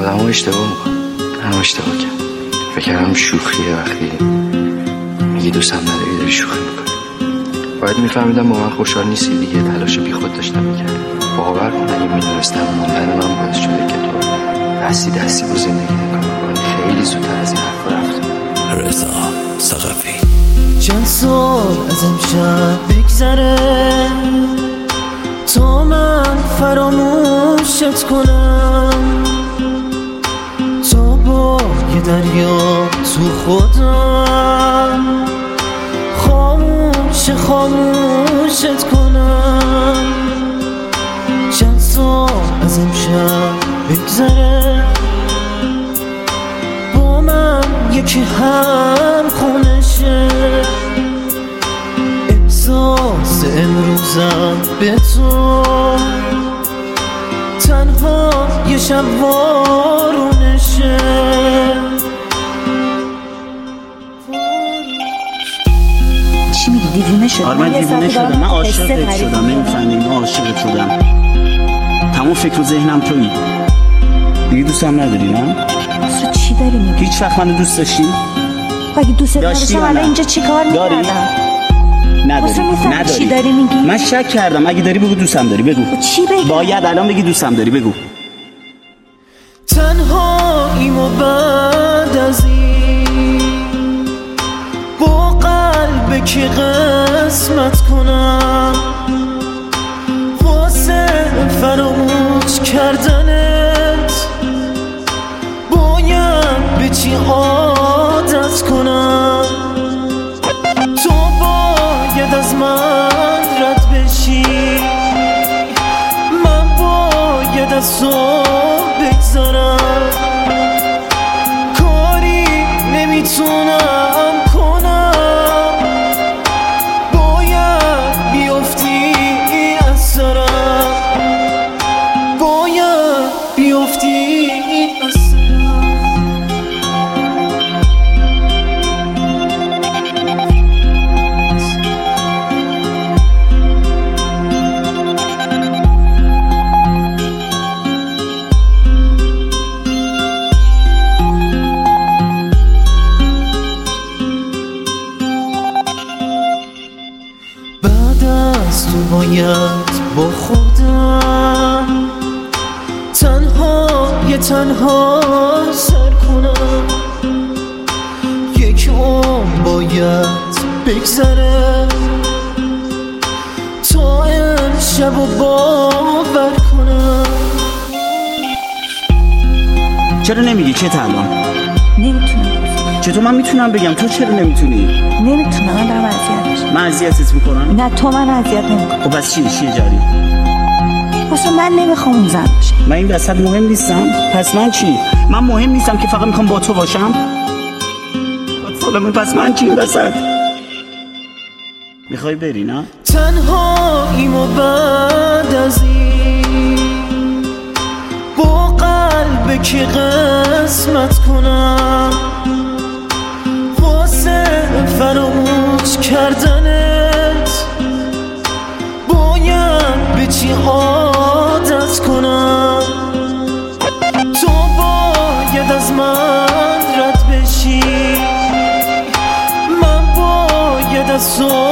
آدم ها اشتباه میکنه. من اشتباه کردم، فکر کردم شوخیه. وقتی میگی دوستم نداری داری شوخی میکنی. باید میفهمیدم با من خوشحال نیستی دیگه. تلاش بی خود داشتم میکردم. باور کن اگه میدونستم موندن من باعث شده که تو دستی با زندگی نکنی، خیلی زودتر از این حرف رفتم. رضا ثقفی. چند سال از امشب بگذره تا من فراموشت کنم، تا با یه دریا تو خودم خاموشت کنم. چند سال از امشب بگذره با من یکی هم خونشه، احساس امروزم به تو تنها یه شب وارونشه. چی میگی؟ دیوونه شدم؟ آره من دیوونه شدم، من عاشقت شدم. نمیفهمی؟ من عاشقت شدم. تمام فکر و ذهنم تویی دیگه. دوستم نداری نه؟ اصلا چی داری میگی؟ هیچ وقت منو دوست داشتی؟ اگه دوست داشتم الان اینجا چی کار میکردم؟ نداری. چی داری میگی؟ من شک کردم. اگه داری بگو دوستم داری. بگو. چی بگم؟ باید الان بگی دوستم داری. بگو. تنهاییم و بعد از این با قلب که قسمت کنم، واسه فراموش کردنت باید به چی عادت کنم. تو باید از من رد بشی، من باید از تو بگذارم. کاری نمیتونم کنم، باید بیفتی از سرم، باید بیفتی از سرم. بعد از تو باید با خودم تنها سر کنم. یک عمر باید بگذره تا امشب و باور کنم. چرا نمیگی؟ چه الان؟ نمیتونم. چطور من میتونم بگم؟ تو چرا نمیتونی؟ نمیتونم. من دارم اذیت میشم. من اذیتت میکنم؟ نه تو من اذیت نمیکنم. خب بس چی جاری؟ واسه من نمیخوام اون زن باشه. من این وسط مهم نیستم؟ پس من چی؟ من مهم نیستم که فقط میخوام با تو باشم؟ سلامه. پس من چی این وسط؟ میخوای بری نه؟ تنهاییم و بعد از این با قلب که قسمت کنم، واسه فراموش کردنت باید به چی عادت کنم. تو باید از من رد بشی، من باید از تو